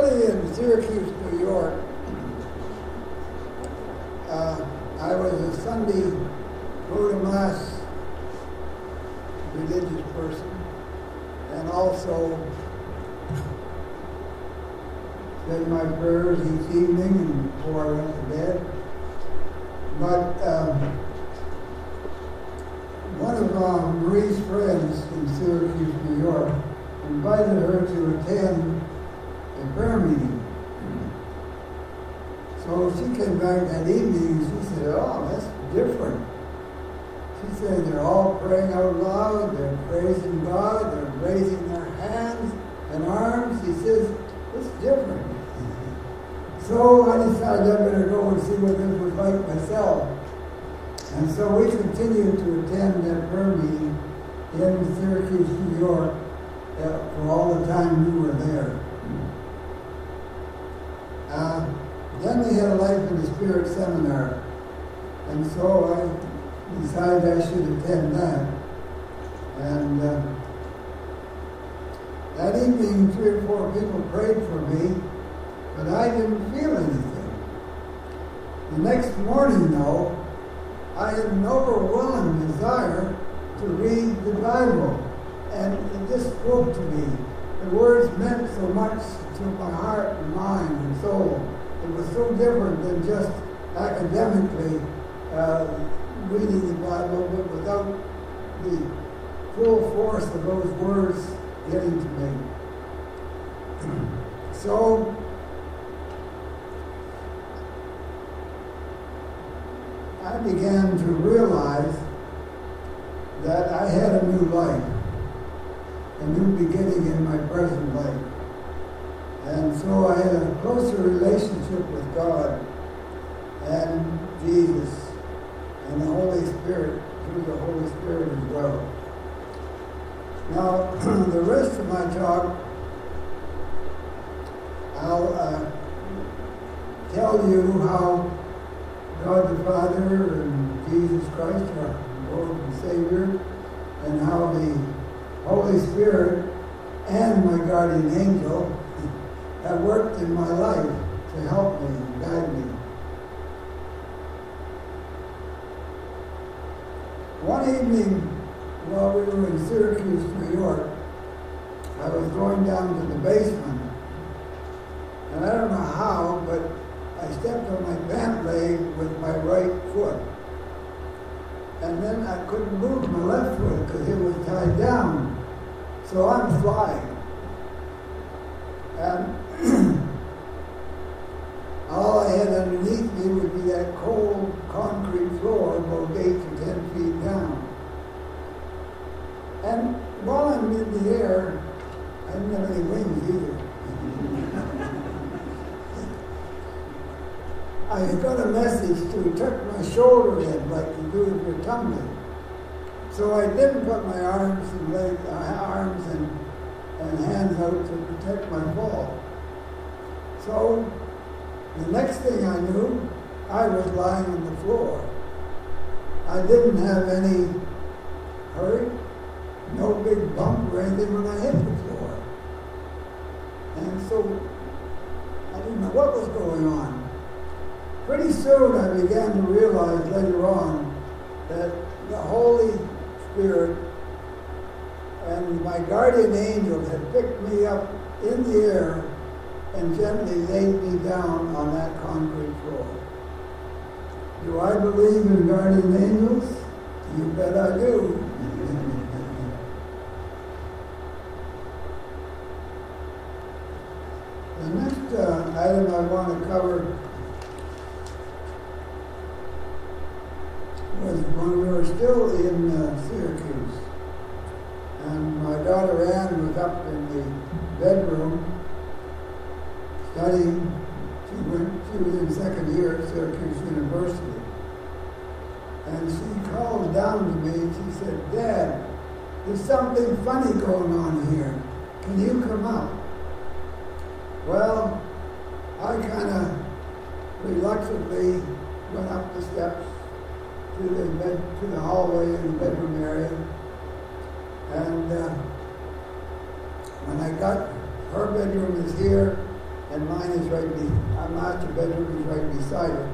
study in Syracuse, New York, I was a Sunday go to Mass religious person, and also said my prayers each evening and before I went to bed. But one of Marie's friends in Syracuse, New York, invited her to attend a prayer meeting. So she came back that evening and she said, "Oh, that's different." She said they're all praying out loud, they're praising God, they're raising their hands and arms. She says, "It's different." So I decided I better go and see what this was like myself. And so we continued to attend that prayer meeting in Syracuse, New York, for all the time we were there. Then we had a Life in the Spirit seminar, and so I decided I should attend that. And that evening, 3 or 4 people prayed for me, but I didn't feel anything. The next morning, though, I had an overwhelming desire to read the Bible, and it just spoke to me. The words meant so much to my heart and mind and soul. It was so different than just academically reading the Bible, but without the full force of those words getting to me. So I began to realize that I had a new life, a new beginning in my present life. And so I had a closer relationship with God and Jesus and the Holy Spirit, through the Holy Spirit as well. Now, the rest of my talk, I'll tell you how God the Father and Jesus Christ, our Lord and Savior, and how the Holy Spirit and my guardian angel have worked in my life to help me and guide me. One evening while we were in Syracuse, New York, I was going down to the basement, and I don't know how, but I stepped on my pant leg with my right foot. And then I couldn't move my left foot because it was tied down. So I'm flying. And all I had underneath me would be that cold concrete floor about 8 to 10 feet down. And while I'm in the air, I didn't have any wings either. I got a message to tuck my shoulder in like you do if you're tumbling. So I didn't put my arms and legs, arms and hands out to protect my fall. So the next thing I knew, I was lying on the floor. I didn't have any hurt, no big bump or anything when I hit the floor. And so I didn't know what was going on. Pretty soon I began to realize later on that the Holy Spirit and my guardian angel had picked me up in the air and gently laid me down on that concrete floor. Do I believe in guardian angels? You bet I do. The next item I want to cover was when we were still in Syracuse, and my daughter Ann was up in the bedroom studying. She was in second year at Syracuse University, and she called down to me and she said, "Dad, there's something funny going on here. Can you come up?" Well, I kind of reluctantly went up the steps to the hallway in the bedroom area, and when I got, her bedroom is here, and mine is our master bedroom is right beside it.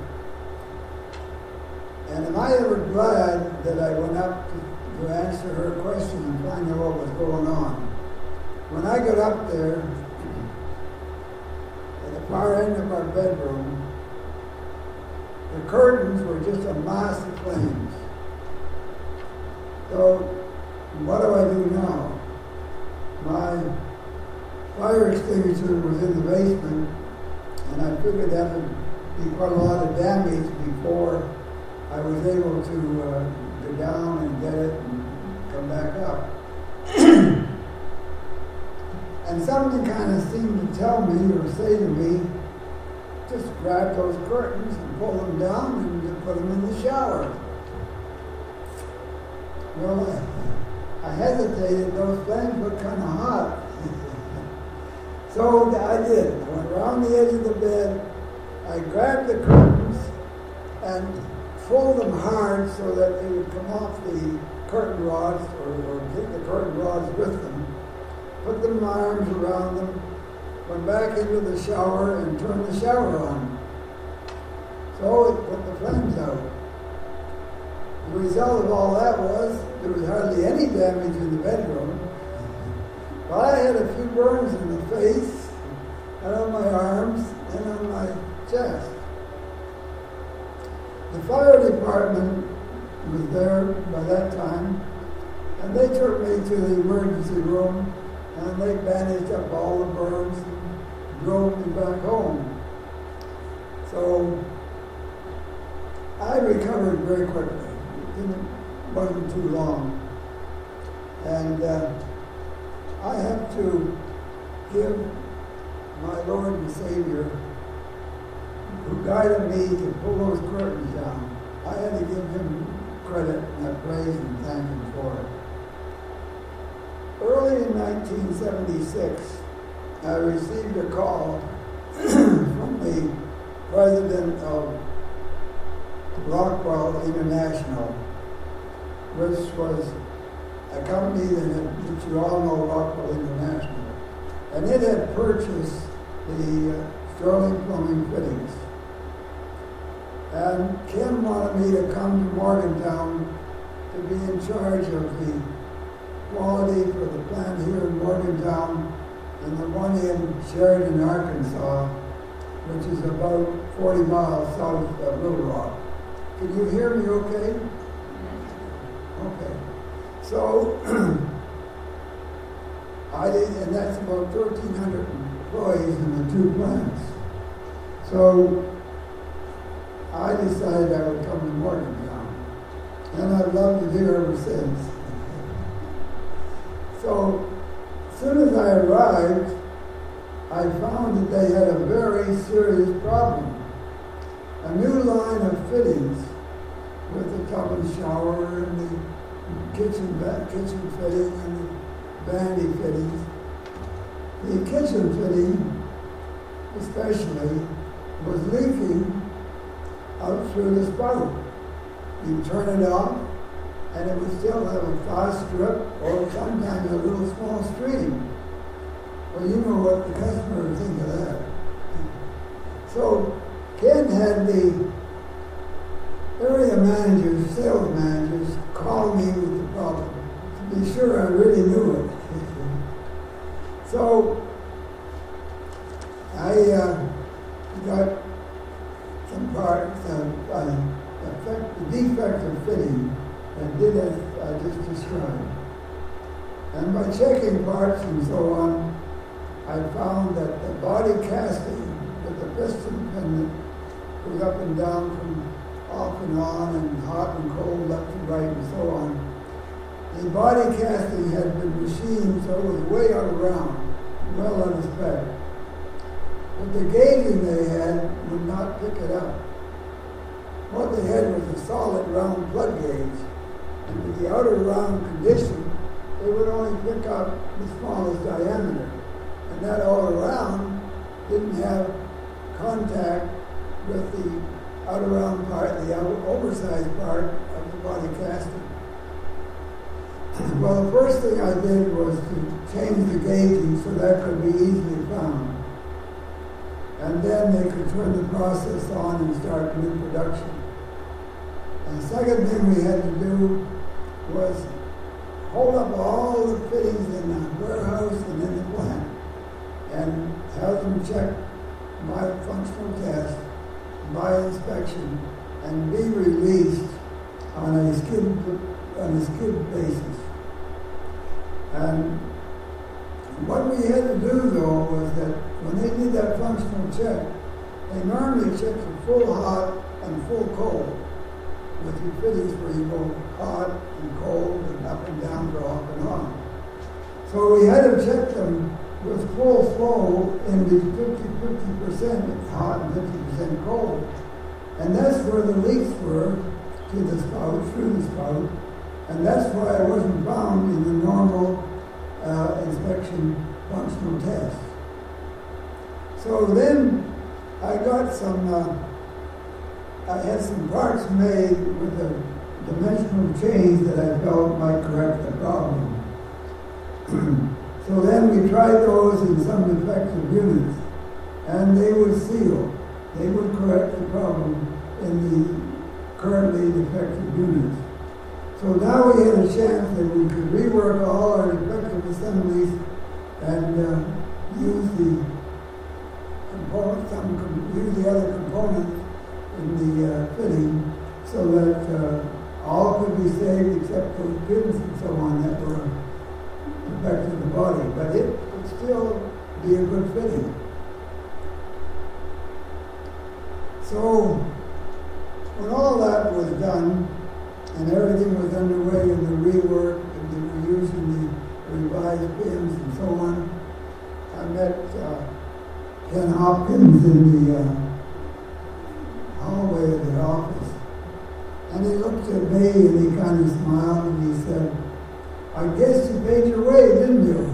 And am I ever glad that I went up to answer her question and find out what was going on. When I got up there, at the far end of our bedroom, the curtains were just a mass of flames. So, what do I do now? My fire extinguisher was in the basement, and I figured that would be quite a lot of damage before I was able to go down and get it and come back up. And something kind of seemed to tell me or say to me, just grab those curtains and pull them down and put them in the shower. Well, I hesitated. Those flames were kind of hot. So I did. I went around the edge of the bed. I grabbed the curtains and pulled them hard so that they would come off the curtain rods or take the curtain rods with them. Put them in my arms around them. Went back into the shower and turned the shower on. So it put the flames out. The result of all that was there was hardly any damage in the bedroom. But I had a few burns in the face, and on my arms, and on my chest. The fire department was there by that time, and they took me to the emergency room, and they bandaged up all the burns and drove me back home. So I recovered very quickly. It wasn't too long. And I have to give my Lord and Savior, who guided me to pull those curtains down, I had to give him credit and I praise and thank him for it. Early in 1976, I received a call from the president of Rockwell International, which was a company that you all know, Rockwell International. And it had purchased the Sterling Plumbing fittings. And Ken wanted me to come to Morgantown to be in charge of the quality for the plant here in Morgantown and the one in Sheridan, Arkansas, which is about 40 miles south of Little Rock. Can you hear me okay? Okay. So, and that's about 1,300 employees in the two plants. So, I decided I would come to Morgantown. And I've loved it here ever since. So, as soon as I arrived, I found that they had a very serious problem. A new line of fittings with the tub and shower and the kitchen fitting and the vanity fittings. The kitchen fitting, especially, was leaking out through the spout. You turn it off, and it would still have a fast drip or sometimes a little small stream. Well, you know what the customer would think of that. So Ken had the area managers, sales managers, call me with the problem to be sure I really knew it. So I got some parts, the defective fitting, and did as I just described. And by checking parts and so on, I found that the body casting with the piston pin that goes up and down from off and on and hot and cold, left and right and so on. The body casting had been machined so it was way out of round, well out of spec. But the gauging they had would not pick it up. What they had was a solid round plug gauge. And with the outer round condition, they would only pick up the smallest diameter. And that all around didn't have contact with the outer round part, the oversized part of the body casting. Well, the first thing I did was to change the gauging so that could be easily found. and then they could turn the process on and start new production. And the second thing we had to do was hold up all the fittings in the warehouse and in the plant and have them checked by functional test, by inspection, and be released on a skid basis. And what we had to do, though, was that when they did that functional check, they normally check for full hot and full cold with your fittings where you go hot and cold and up and down, go off and on. So we had to check them with full flow in the 50% hot and 50% cold. And that's where the leaks were to the spout, through the spout. And that's why I wasn't found in the normal inspection functional test. So then I got I had some parts made with a dimensional change that I felt might correct the problem. So then we tried those in some defective units, and they would seal. They would correct the problem in the currently defective units. So now we had a chance that we could rework all our defective assemblies and use the components, use the other components in the fitting, so that all could be saved except those pins and so on that were affecting the body. But it would still be a good fitting. So when all that was done and everything was underway in the rework and they were using the revised pins and so on, I met Ken Hopkins in the hallway of the office. And he looked at me and he kind of smiled and he said, "I guess you paid your way, didn't you?"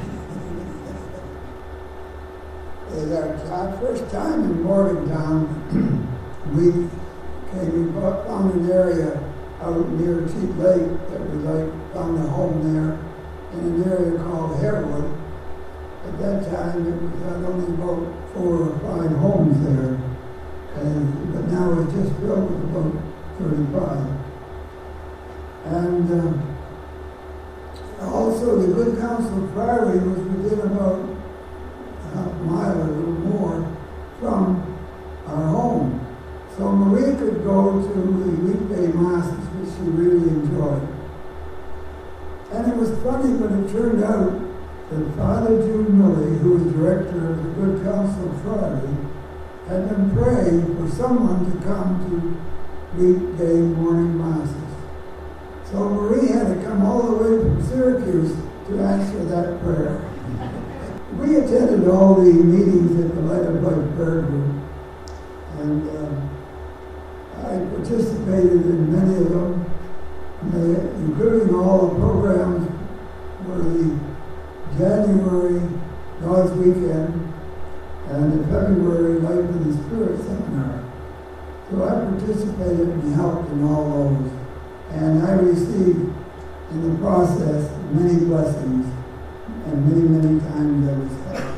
It was our first time in Morgantown. We found an area out near Cheat Lake that we found a home there in an area called Harewood. At that time, it was only about 4 or 5 homes there, but now it's just filled with about 35. And also, the Good Counsel Priory was within about half a mile or a little more from our home. So Marie could go to the weekday masses, which she really enjoyed. And it was funny, but it turned out that Father Jude Milley, who was director of the Good Counsel Priory, had been praying for someone to come to weekday morning masses. So Marie had to come all the way from Syracuse to answer that prayer. We attended all the meetings at the Light of Life Prayer Group, and I participated in many of them, including all the programs were the January God's Weekend and the February Life in the Spirit Seminar. So I participated and helped in all those. And I received in the process many blessings, and many, many times I was helped.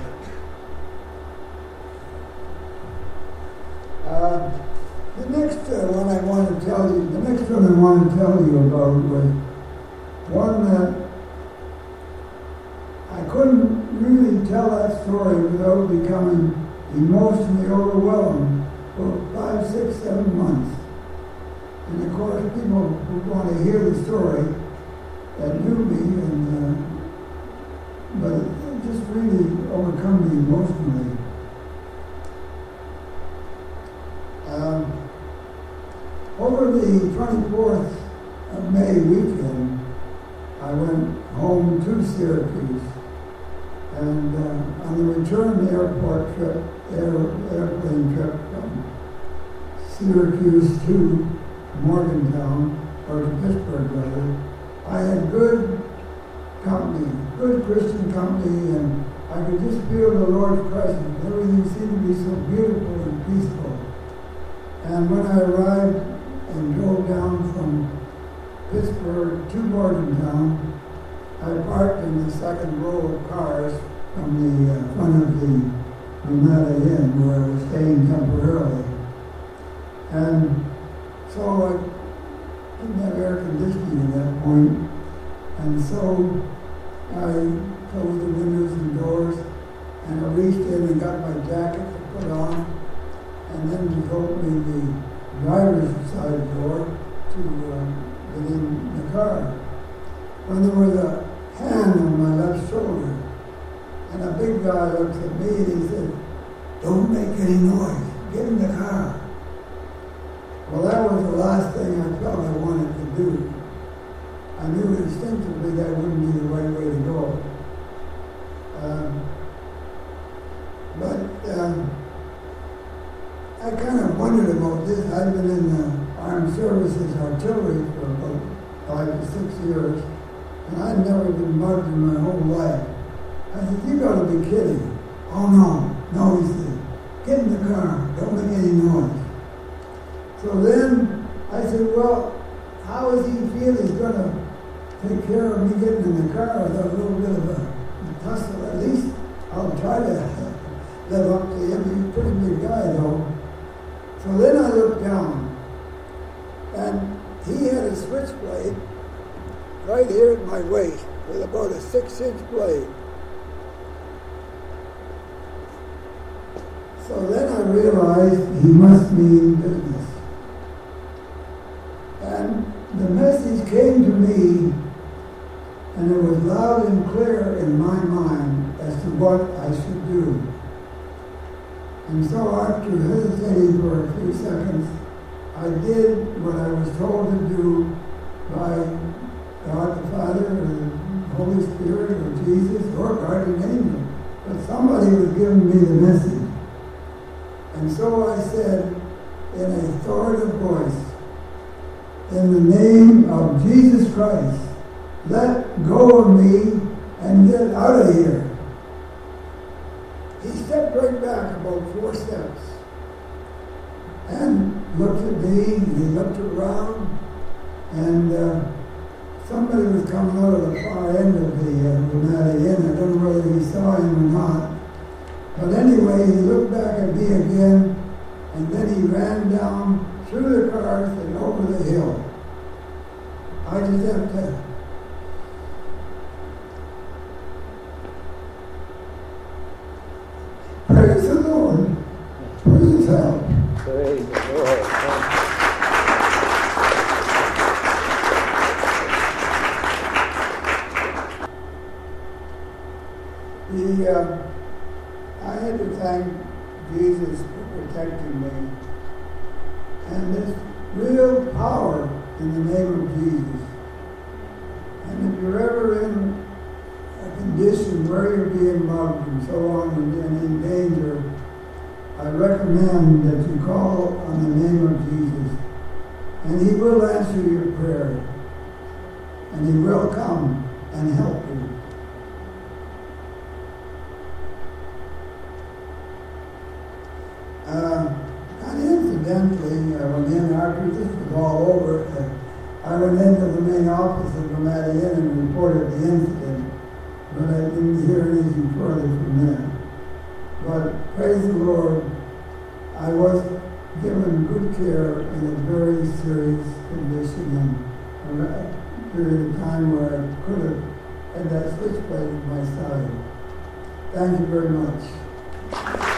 The next one I want to tell you about was one that I couldn't really tell that story without becoming emotionally overwhelmed for 5, 6, 7 months. And of course, people who want to hear the story that knew me, but it just really overcome me emotionally. Over the 24th of May weekend, I went home to Syracuse, and on the return airplane trip from Syracuse to Morgantown, or to Pittsburgh rather, I had good company, good Christian company, and I could just feel the Lord's presence. Everything seemed to be so beautiful and peaceful. And when I arrived and drove down from Pittsburgh to Morgantown, I parked in the second row of cars from the front of the Ramada Inn, where I was staying temporarily. And so I didn't have air conditioning at that point, and so I closed the windows and doors, and I reached in and got my jacket to put on, and then he opened me the driver's side door to get in the car. When there was a hand on my left shoulder, and a big guy looks at me and he said, "Don't make any noise, get in the car." Well, that was the last thing I felt I wanted to do. I knew instinctively that wouldn't be the right way to go. I kind of wondered about this. I've been in the Armed Services Artillery for about 5 to 6 years, and I'd never been mugged in my whole life. I said, "You gotta be kidding." "Oh, no, he said, "get in the car, don't make any noise." So then I said, well, how does he feel he's going to take care of me getting in the car without a little bit of a tussle? At least I'll try to live up to him. He's a pretty big guy, though. So then I looked down, and he had a switchblade right here at my waist with about a 6-inch blade. So then I realized he must mean business. And the message came to me, and it was loud and clear in my mind as to what I should do. And so after hesitating for a few seconds, I did what I was told to do by God the Father, or the Holy Spirit, or Jesus, or guardian angel. But somebody was giving me the message. And so I said in an authoritative voice, "In the name of Jesus Christ, let go of me and get out of here." He stepped right back about 4 steps and looked at me, and he looked around, and somebody was coming out of the far end of the Ramada Inn. I don't know whether he saw him or not. But anyway, he looked back at me again, and then he ran down through the cars and over the hill. I just have to praise the Lord for his help. Praise the Lord. I had to thank Jesus for protecting me. And there's real power in the name of Jesus. And if you're ever in a condition where you're being mugged and so on and in danger, I recommend that you call on the name of Jesus. And he will answer your prayer. And he will come and help you. Kind of incidentally, I went in after this was all over. I went into the main office of Ramada Inn and reported the incident, but I didn't hear anything further from there. But praise the Lord, I was given good care in a very serious condition and a period of time where I could have had that switchblade at my side. Thank you very much.